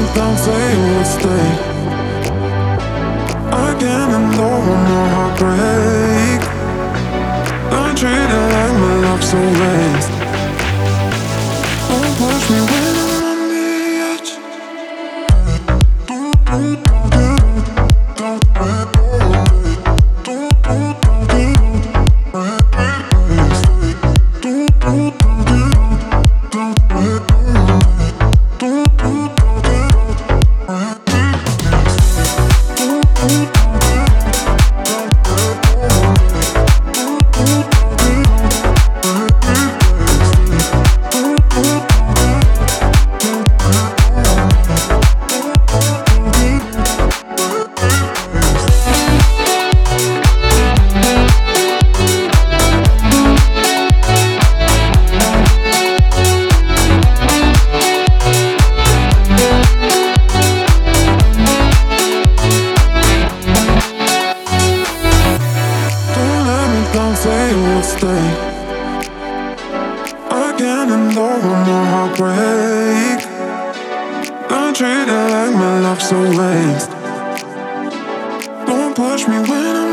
don't say you would stay. I can't endure one more heartbreak. Don't treat it like my love's a waste. Don't push me when I'm on the edge. Don't say you would stay. I can't endure one more heartbreak. Don't treat it like my love's a waste. Don't push me when I'm